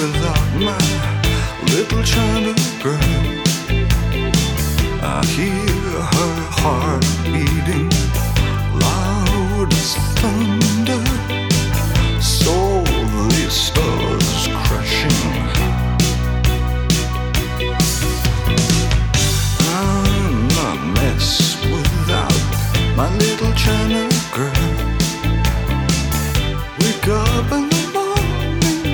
without my little China girl. I hear her heart beating loud as thunder.